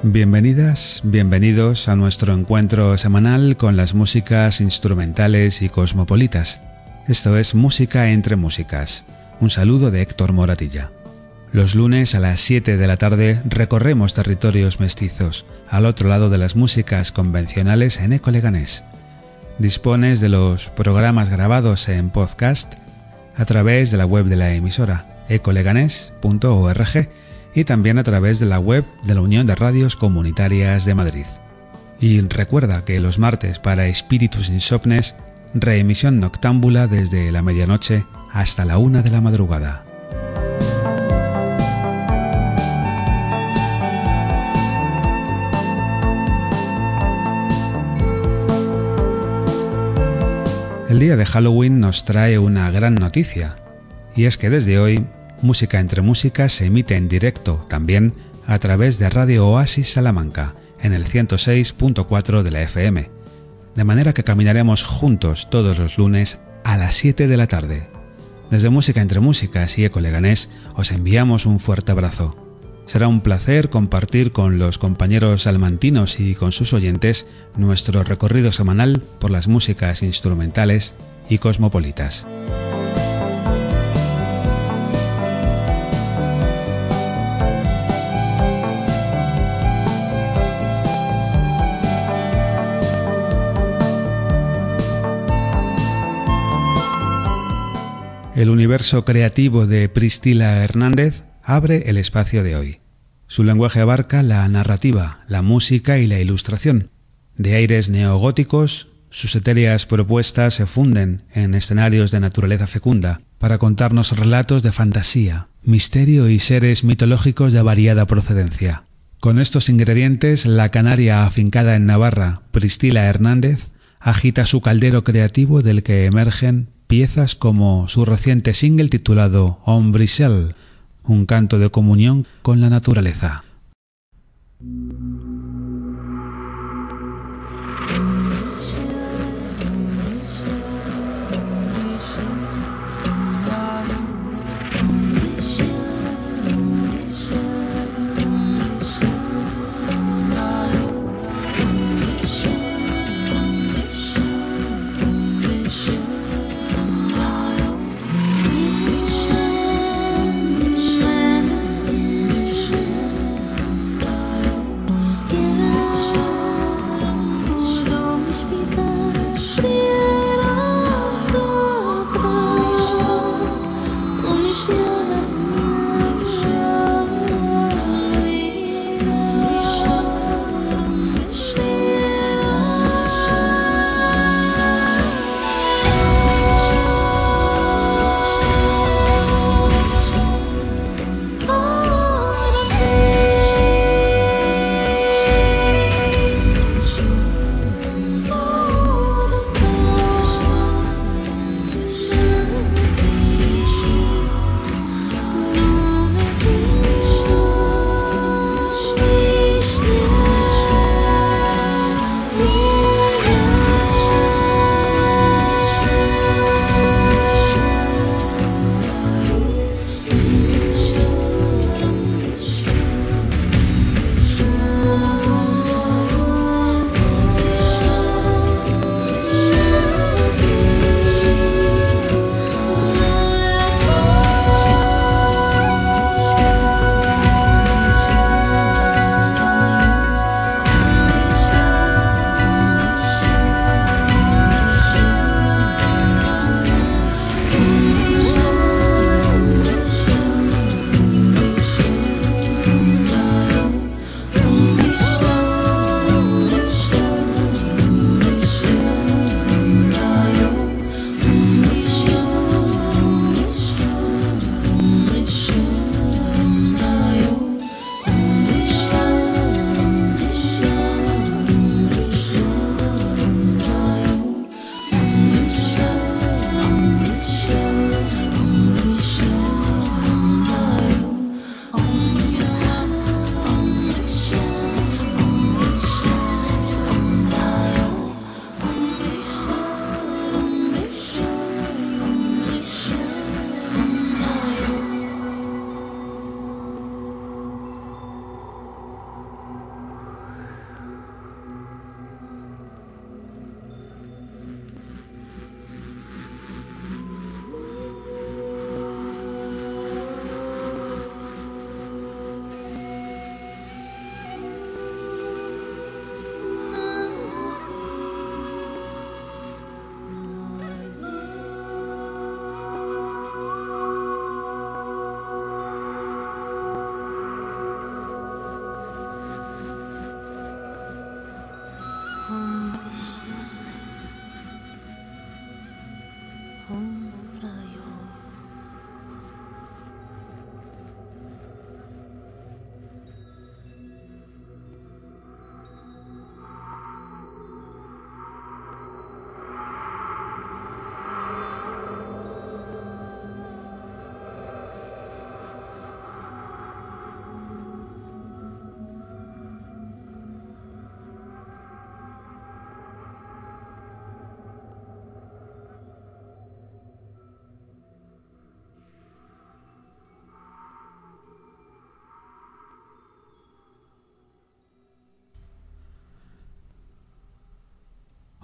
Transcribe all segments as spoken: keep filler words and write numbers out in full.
Bienvenidas, bienvenidos a nuestro encuentro semanal con las músicas instrumentales y cosmopolitas. Esto es Música entre Músicas. Un saludo de Héctor Moratilla. Los lunes a las siete de la tarde recorremos territorios mestizos, al otro lado de las músicas convencionales en Eco Leganés. Dispones de los programas grabados en podcast a través de la web de la emisora eco leganés punto org y también a través de la web de la Unión de Radios Comunitarias de Madrid. Y recuerda que los martes para Espíritus Insomnes, reemisión noctámbula desde la medianoche hasta la una de la madrugada. El día de Halloween nos trae una gran noticia, y es que desde hoy Música entre Músicas se emite en directo también a través de Radio Oasis Salamanca en el ciento seis punto cuatro de la F M, de manera que caminaremos juntos todos los lunes a las siete de la tarde. Desde Música entre Músicas y Eco Leganés os enviamos un fuerte abrazo. Será un placer compartir con los compañeros salmantinos y con sus oyentes nuestro recorrido semanal por las músicas instrumentales y cosmopolitas. El universo creativo de Priscila Hernández abre el espacio de hoy. Su lenguaje abarca la narrativa, la música y la ilustración. De aires neogóticos, sus etéreas propuestas se funden en escenarios de naturaleza fecunda para contarnos relatos de fantasía, misterio y seres mitológicos de variada procedencia. Con estos ingredientes, la canaria afincada en Navarra, Priscila Hernández, agita su caldero creativo del que emergen piezas como su reciente single titulado Ombricel, un canto de comunión con la naturaleza.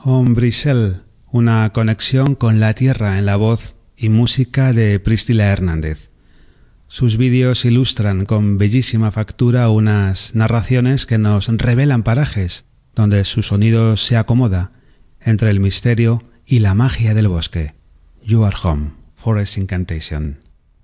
Ombrissel, una conexión con la tierra en la voz y música de Priscila Hernández. Sus vídeos ilustran con bellísima factura unas narraciones que nos revelan parajes donde su sonido se acomoda entre el misterio y la magia del bosque. You Are Home, Forest Incantation.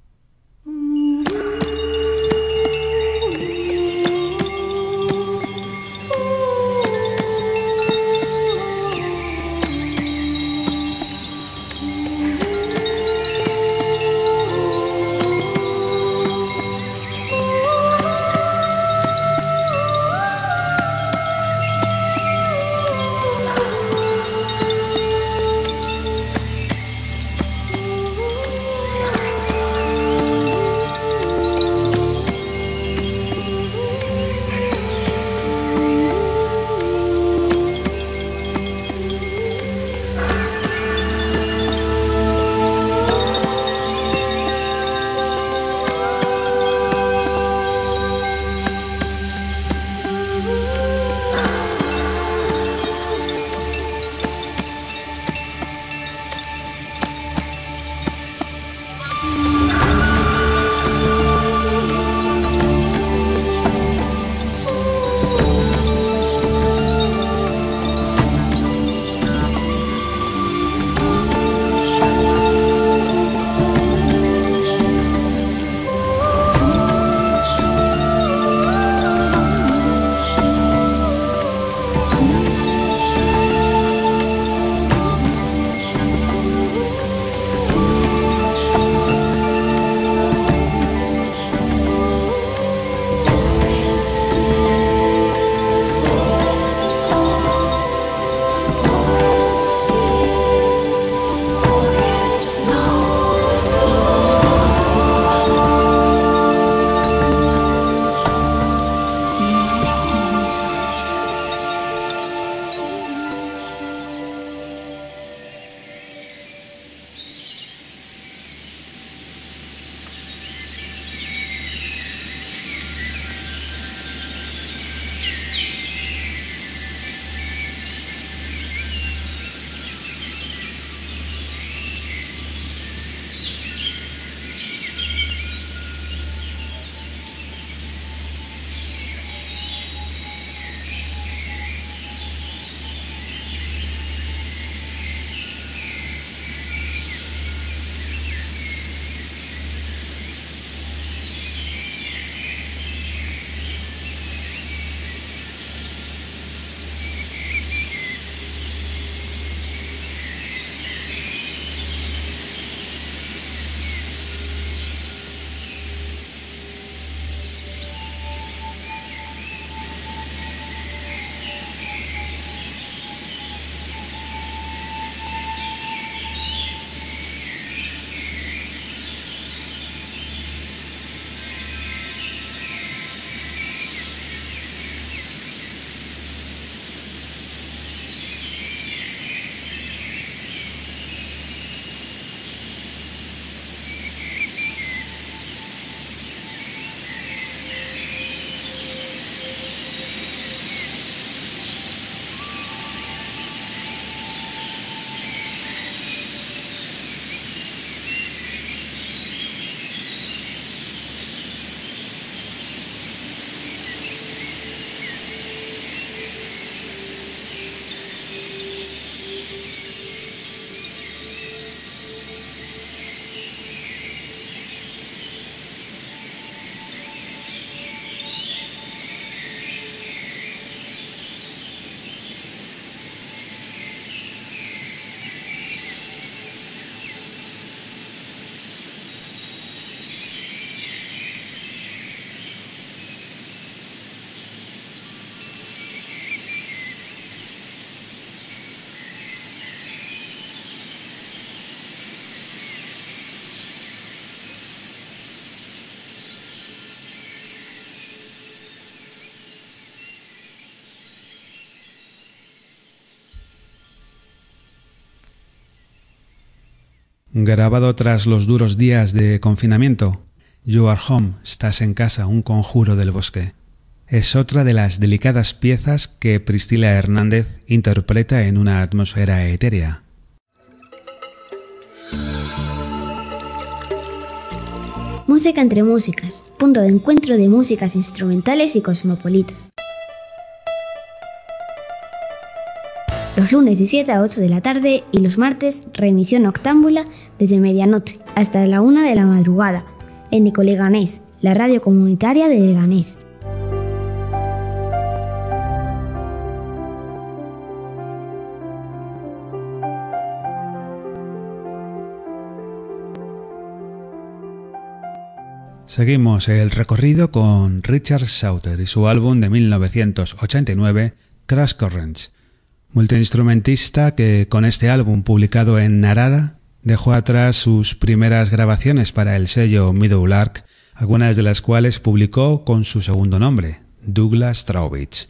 Grabado tras los duros días de confinamiento, You Are Home, estás en casa, un conjuro del bosque. es otra de las delicadas piezas que Priscila Hernández interpreta en una atmósfera etérea. Música entre músicas, punto de encuentro de músicas instrumentales y cosmopolitas. Los lunes de siete a ocho de la tarde y los martes reemisión octámbula desde medianoche hasta la una de la madrugada en Nicoleganés, la radio comunitaria de Leganés. Seguimos el recorrido con Richard Sauter y su álbum de mil novecientos ochenta y nueve, Crash Currents, multiinstrumentista que con este álbum publicado en Narada dejó atrás sus primeras grabaciones para el sello Meadow Lark, algunas de las cuales publicó con su segundo nombre, Douglas Trowbridge.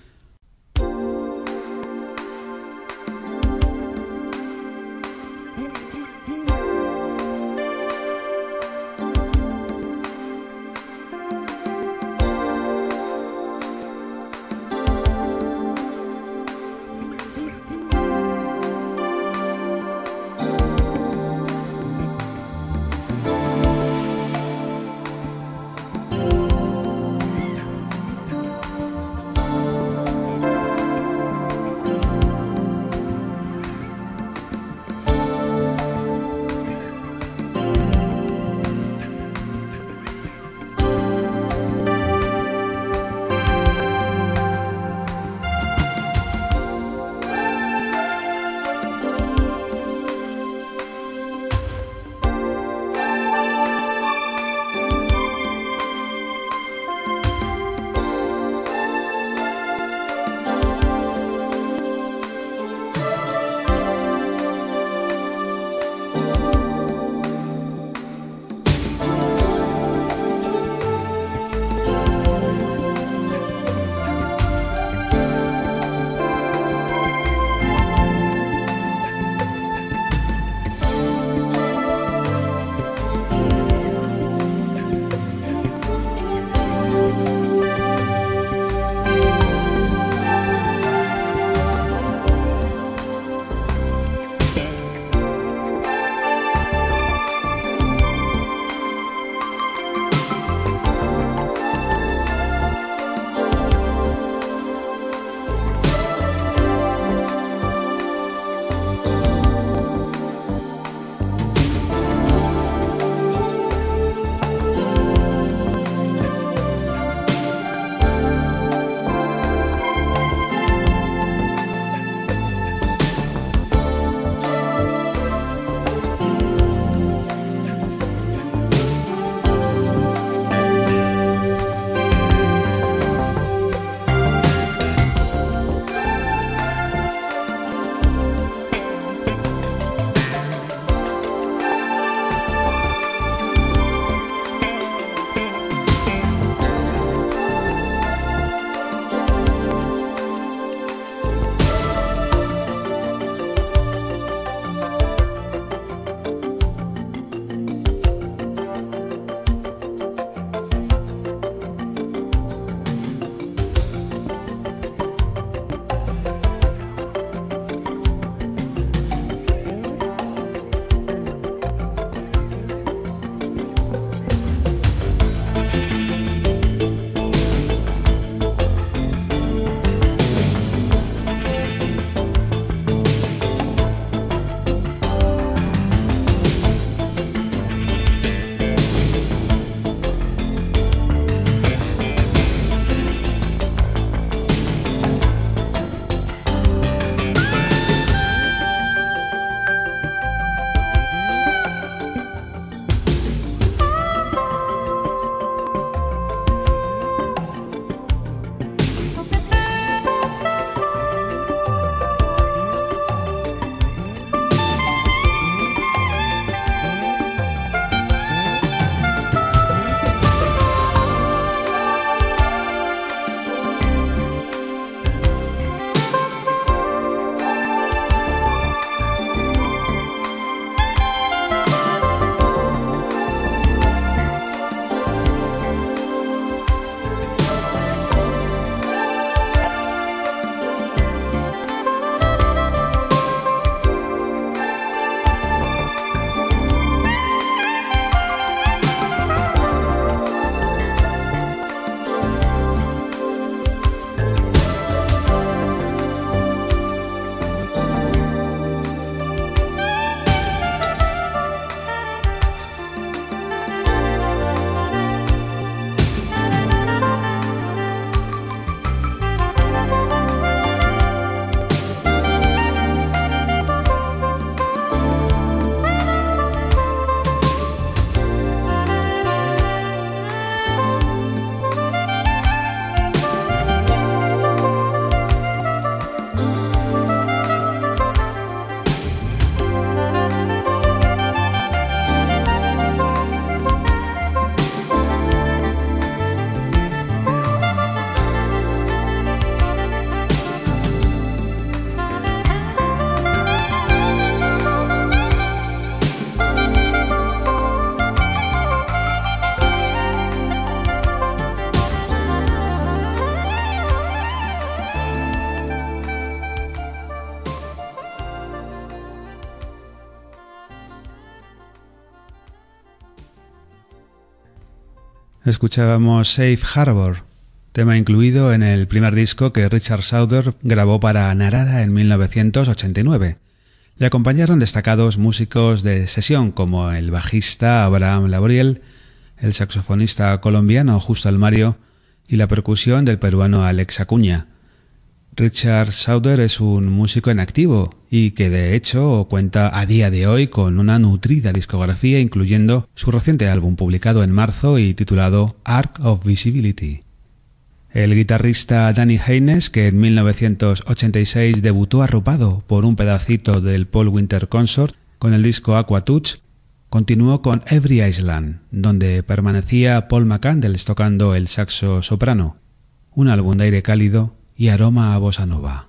Escuchábamos Safe Harbor, tema incluido en el primer disco que Richard Sauder grabó para Narada en mil novecientos ochenta y nueve. Le acompañaron destacados músicos de sesión como el bajista Abraham Laboriel, el saxofonista colombiano Justo Almario y la percusión del peruano Alex Acuña. Richard Sauder es un músico en activo y que de hecho cuenta a día de hoy con una nutrida discografía, incluyendo su reciente álbum publicado en marzo y titulado Arc of Visibility. El guitarrista Danny Haynes, que en mil novecientos ochenta y seis debutó arropado por un pedacito del Paul Winter Consort con el disco Aqua Touch, continuó con Every Island, donde permanecía Paul McCandless tocando el saxo soprano, un álbum de aire cálido y aroma a bossa nova.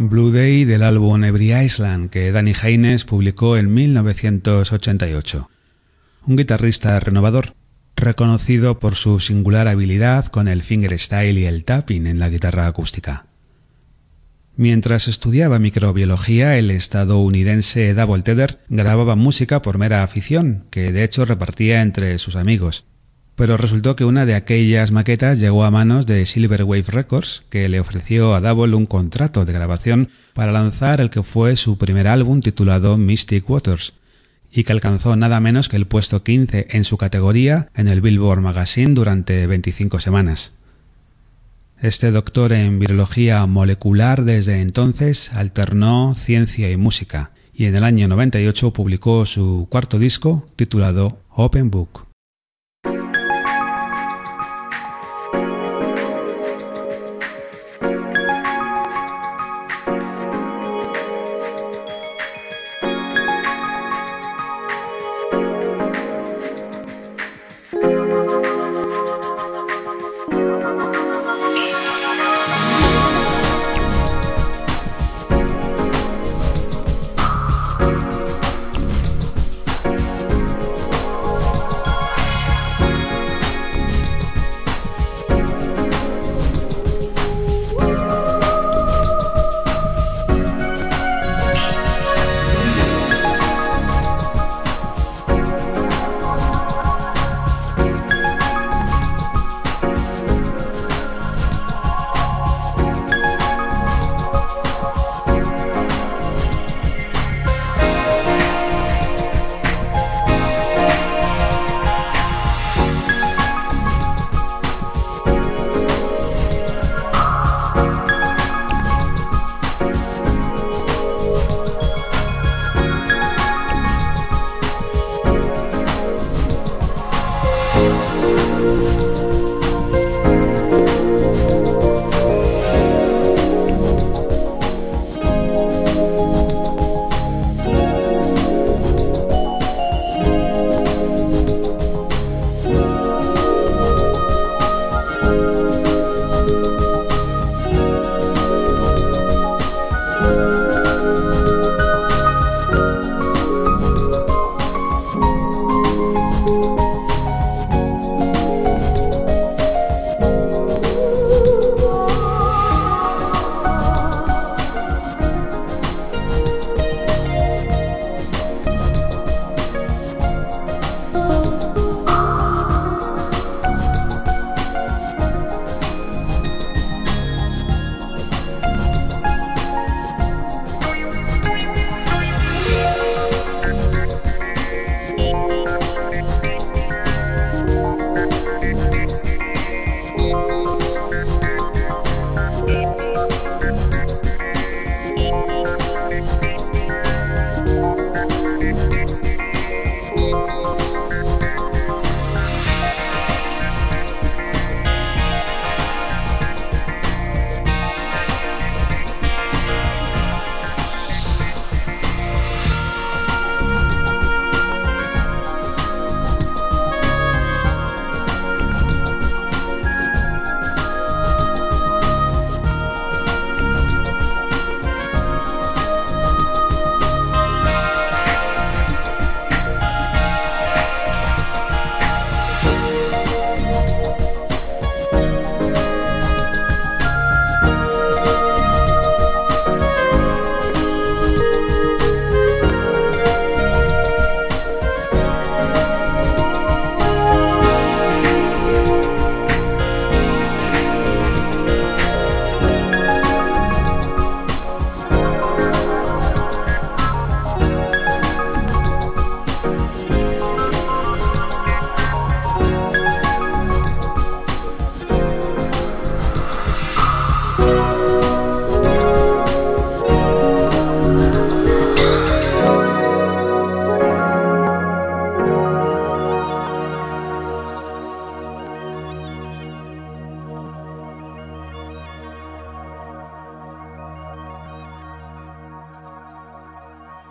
Blue Day del álbum Every Island que Danny Haynes publicó en mil novecientos ochenta y ocho. Un guitarrista renovador, reconocido por su singular habilidad con el fingerstyle y el tapping en la guitarra acústica. Mientras estudiaba microbiología, el estadounidense Double Tether grababa música por mera afición, que de hecho repartía entre sus amigos. Pero resultó que una de aquellas maquetas llegó a manos de Silverwave Records, que le ofreció a Double un contrato de grabación para lanzar el que fue su primer álbum titulado Mystic Waters, y que alcanzó nada menos que el puesto quince en su categoría en el Billboard Magazine durante veinticinco semanas. Este doctor en virología molecular desde entonces alternó ciencia y música, y en el año noventa y ocho publicó su cuarto disco titulado Open Book.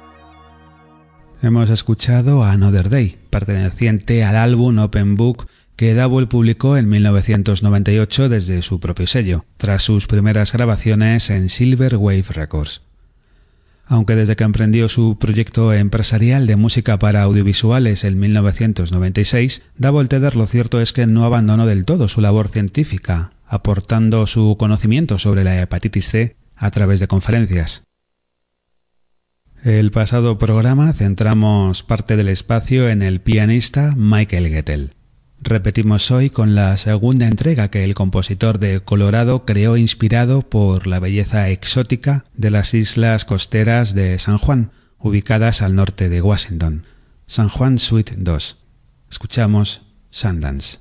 Hemos escuchado a Another Day, perteneciente al álbum Open Book que Double publicó en mil novecientos noventa y ocho desde su propio sello, tras sus primeras grabaciones en Silver Wave Records. Aunque desde que emprendió su proyecto empresarial de música para audiovisuales en mil novecientos noventa y seis, Double Tether lo cierto es que no abandonó del todo su labor científica, aportando su conocimiento sobre la hepatitis C a través de conferencias. El pasado programa centramos parte del espacio en el pianista Michael Gettel. Repetimos hoy con la segunda entrega que el compositor de Colorado creó inspirado por la belleza exótica de las islas costeras de San Juan, ubicadas al norte de Washington. San Juan Suite dos. Escuchamos Sundance.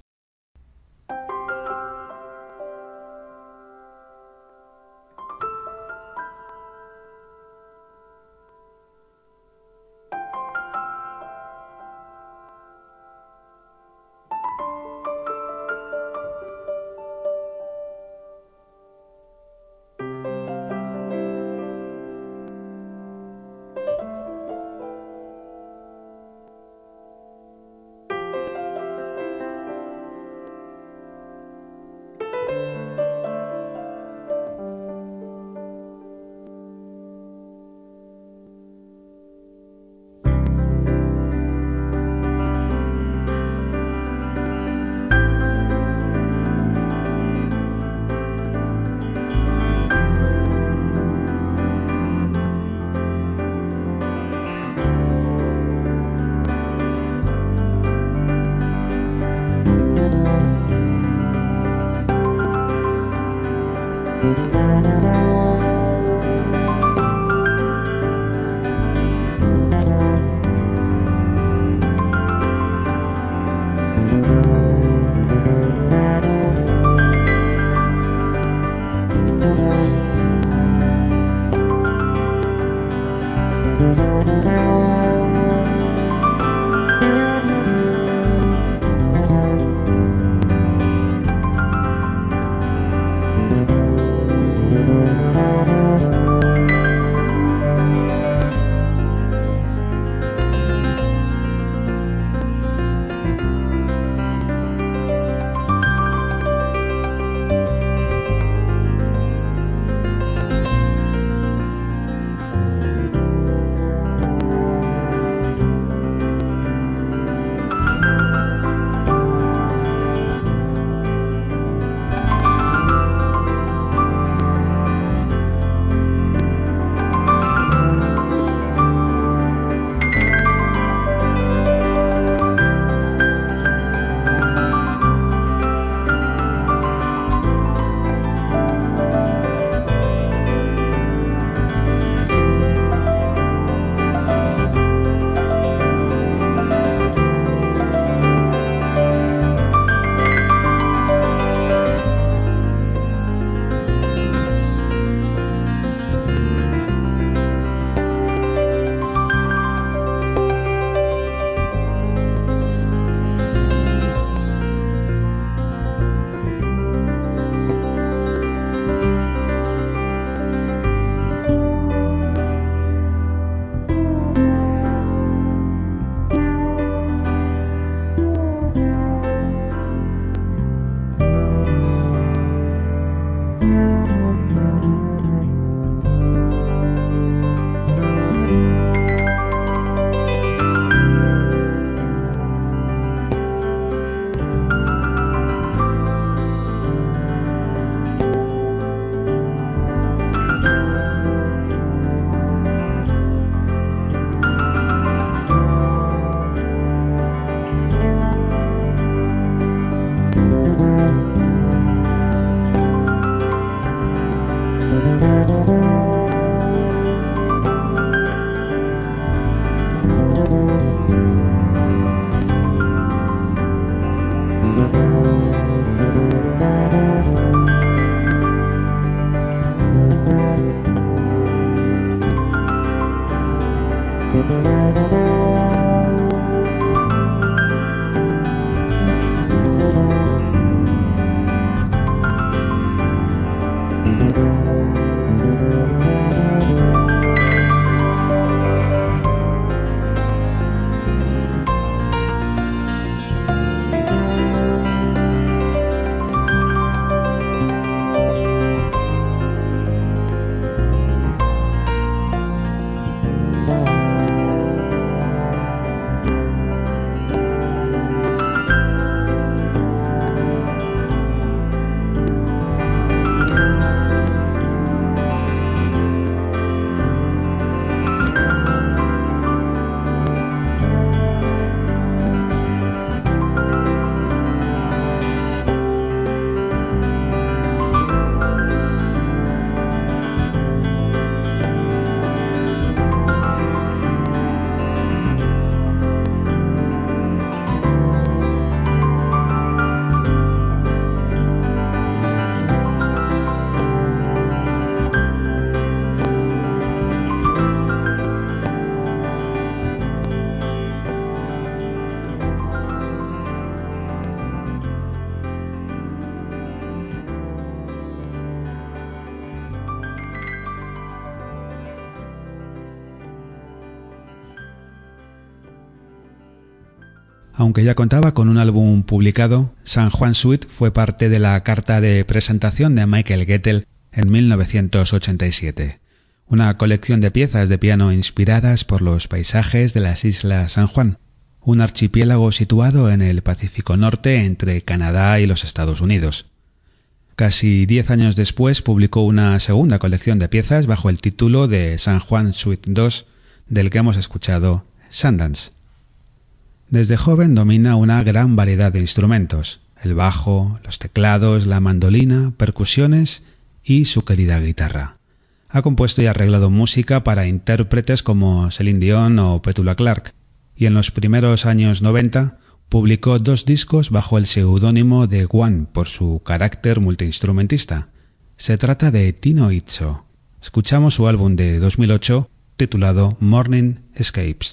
Aunque ya contaba con un álbum publicado, San Juan Suite fue parte de la carta de presentación de Michael Gettel en mil novecientos ochenta y siete, una colección de piezas de piano inspiradas por los paisajes de las Islas San Juan, un archipiélago situado en el Pacífico Norte entre Canadá y los Estados Unidos. Casi diez años después publicó una segunda colección de piezas bajo el título de San Juan Suite dos, del que hemos escuchado Sundance. Desde joven domina una gran variedad de instrumentos: el bajo, los teclados, la mandolina, percusiones y su querida guitarra. Ha compuesto y arreglado música para intérpretes como Celine Dion o Petula Clark, y en los primeros años noventa publicó dos discos bajo el seudónimo de One por su carácter multiinstrumentista. Se trata de Tino Izzo. Escuchamos su álbum de dos mil ocho titulado Morning Escapes.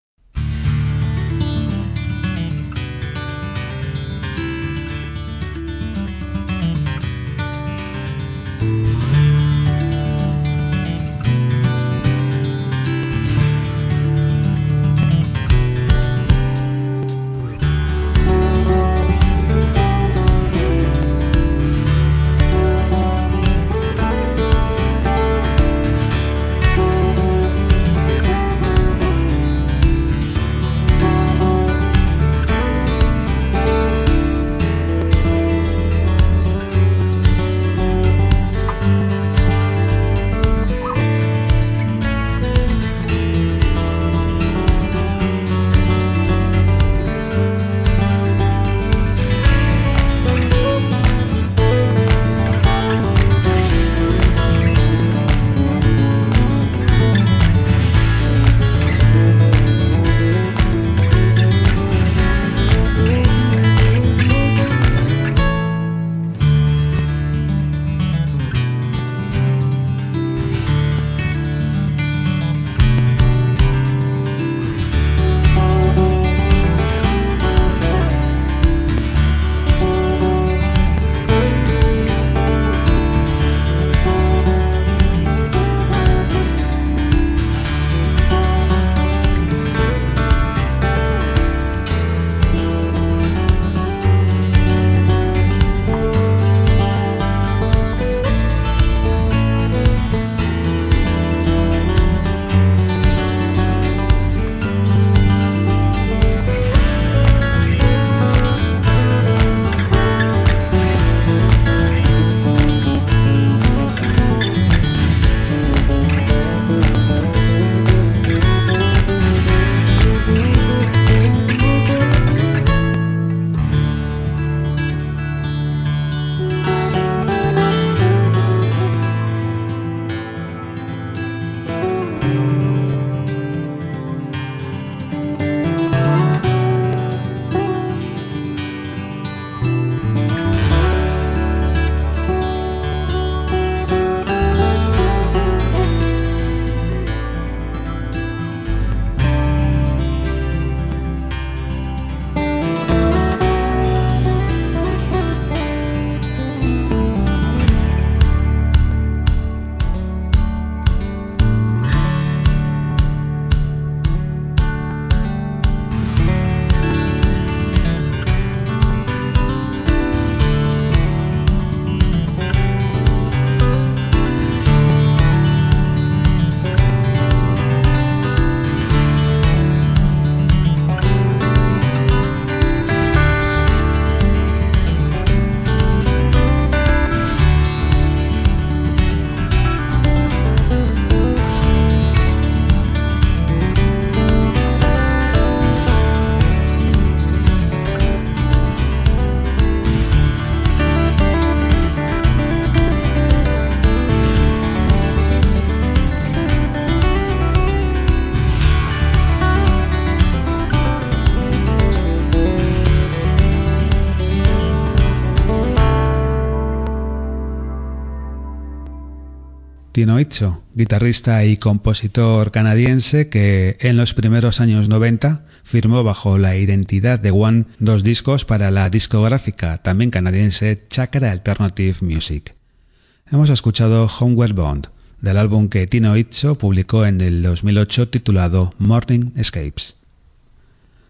Tino Izzo, guitarrista y compositor canadiense que en los primeros años noventa firmó bajo la identidad de One dos discos para la discográfica también canadiense Chakra Alternative Music. Hemos escuchado Homeward Bound, del álbum que Tino Izzo publicó en el dos mil ocho titulado Morning Escapes.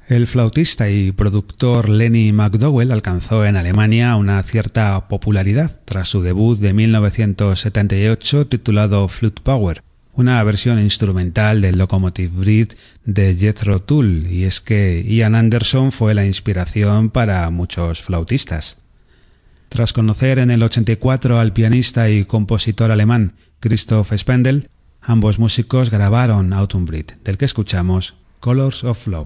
El flautista y productor Lenny McDowell alcanzó en Alemania una cierta popularidad tras su debut de mil novecientos setenta y ocho titulado Flute Power, una versión instrumental del Locomotive Breed de Jethro Tull, y es que Ian Anderson fue la inspiración para muchos flautistas. Tras conocer en el ochenta y cuatro al pianista y compositor alemán Christoph Spendel, ambos músicos grabaron Autumn Breed, del que escuchamos Colors of Love.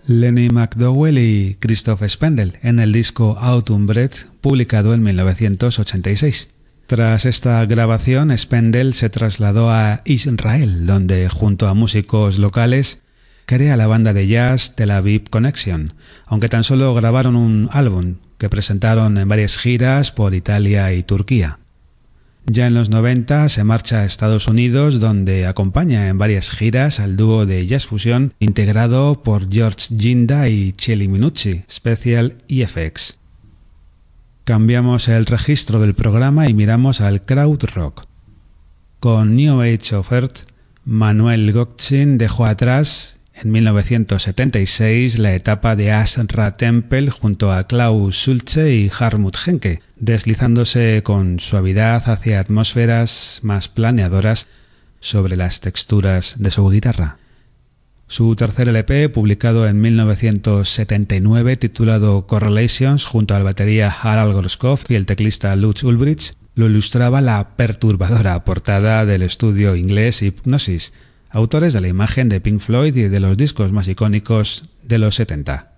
Lenny McDowell y Christoph Spendel en el disco Autumn Breath, publicado en mil novecientos ochenta y seis. Tras esta grabación, Spendel se trasladó a Israel, donde junto a músicos locales crea la banda de jazz Tel Aviv Connection, aunque tan solo grabaron un álbum que presentaron en varias giras por Italia y Turquía. Ya en los noventa se marcha a Estados Unidos, donde acompaña en varias giras al dúo de jazz fusión integrado por George Ginda y Chelly Minucci, Special E F X. Cambiamos el registro del programa y miramos al krautrock. Con New Age of Earth, Manuel Gottschin dejó atrás en mil novecientos setenta y seis la etapa de Ashra Tempel junto a Klaus Schulze y Hartmut Henke, deslizándose con suavidad hacia atmósferas más planeadoras sobre las texturas de su guitarra. Su tercer L P, publicado en mil novecientos setenta y nueve, titulado Correlations, junto al batería Harald Groskopf y el teclista Lutz Ulbricht, lo ilustraba la perturbadora portada del estudio inglés Hipgnosis, autores de la imagen de Pink Floyd y de los discos más icónicos de los setenta.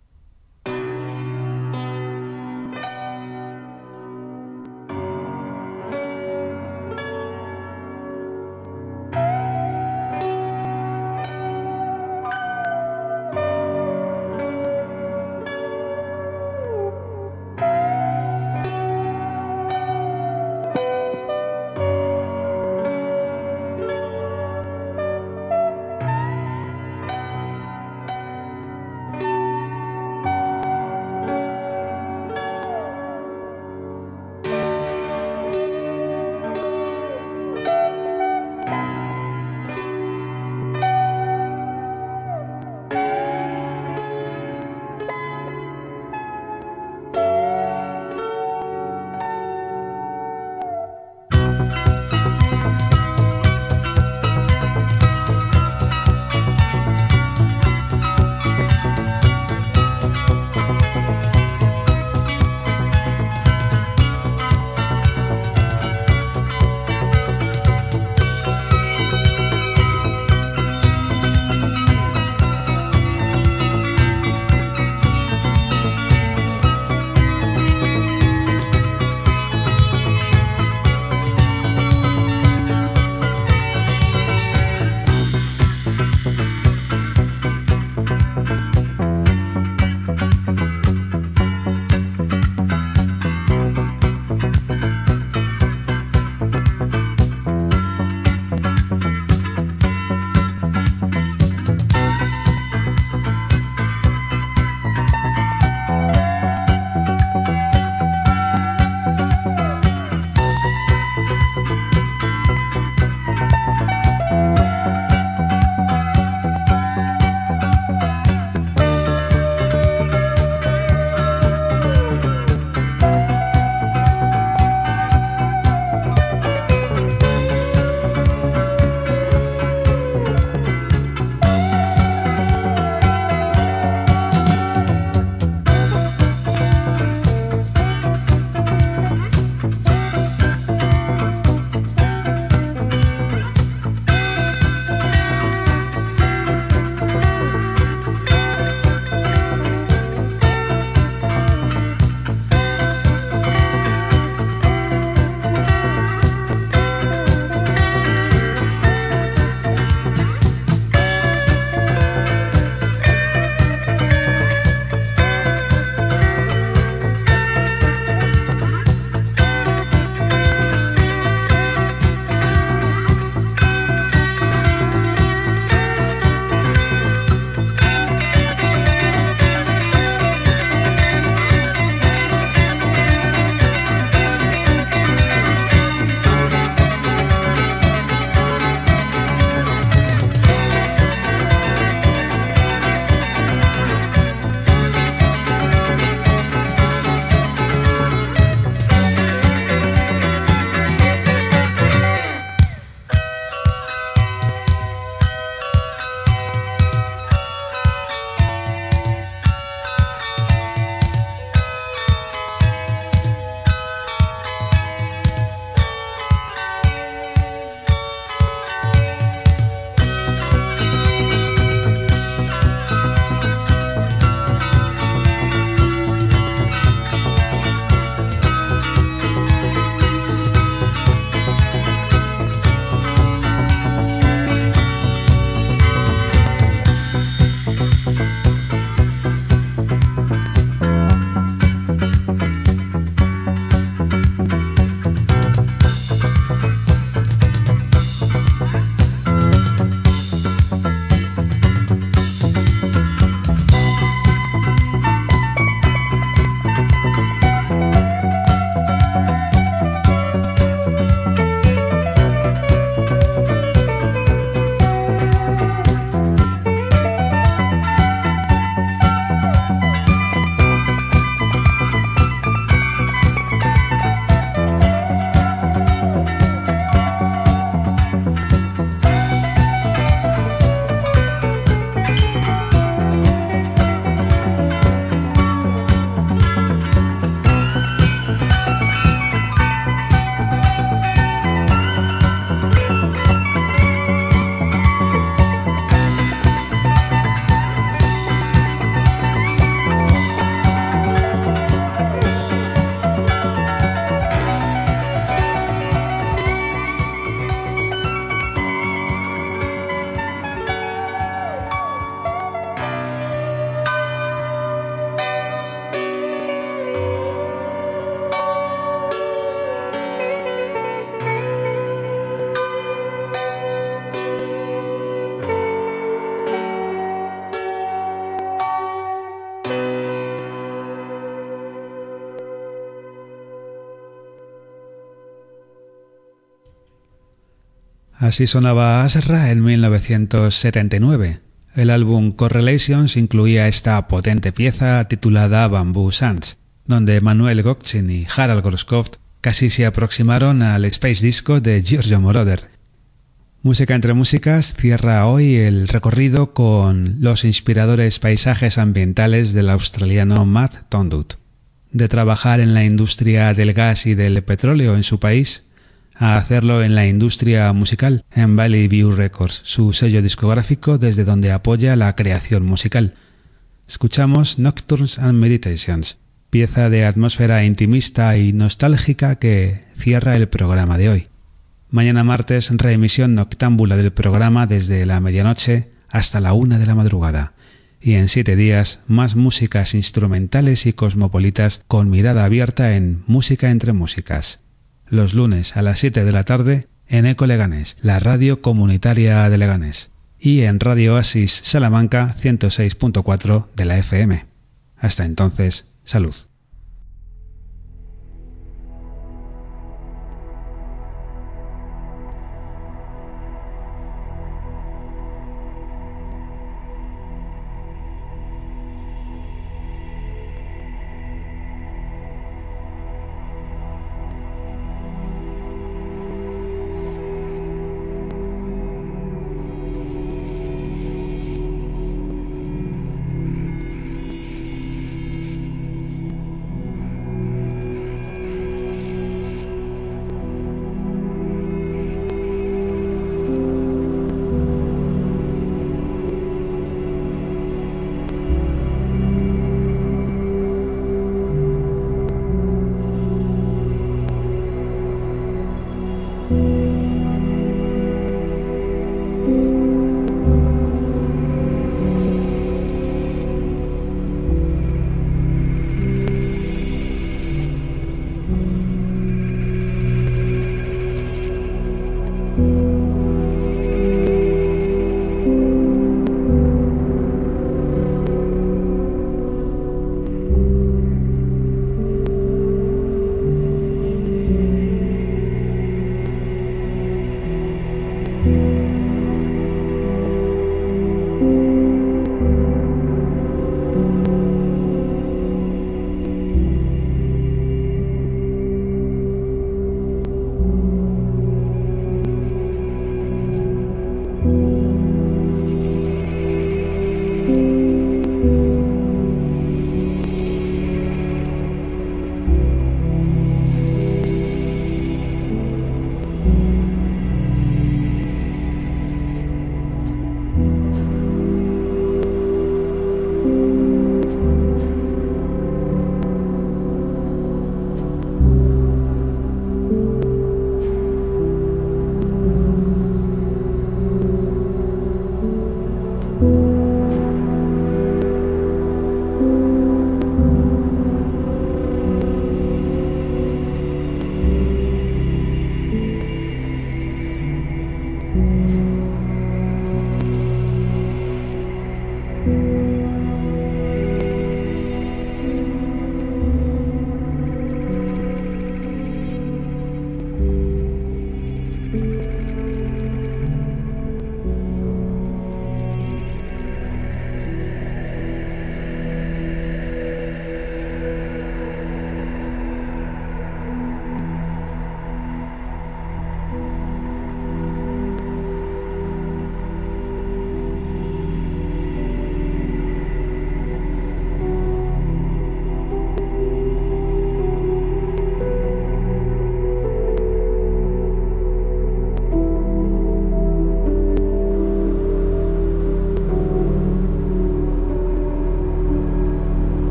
Así sonaba Asra en mil novecientos setenta y nueve. El álbum Correlations incluía esta potente pieza titulada Bamboo Sands, donde Manuel Gottschin y Harald Groskopf casi se aproximaron al space disco de Giorgio Moroder. Música entre músicas cierra hoy el recorrido con los inspiradores paisajes ambientales del australiano Matt Tondut. De trabajar en la industria del gas y del petróleo en su país, a hacerlo en la industria musical en Valley View Records, su sello discográfico desde donde apoya la creación musical. Escuchamos Nocturnes and Meditations, pieza de atmósfera intimista y nostálgica que cierra el programa de hoy. Mañana martes, reemisión noctámbula del programa desde la medianoche hasta la una de la madrugada. Y en siete días, más músicas instrumentales y cosmopolitas con mirada abierta en Música entre Músicas. Los lunes a las siete de la tarde en Eco Leganés, la radio comunitaria de Leganés, y en Radio Oasis Salamanca ciento seis punto cuatro de la F M. Hasta entonces, salud.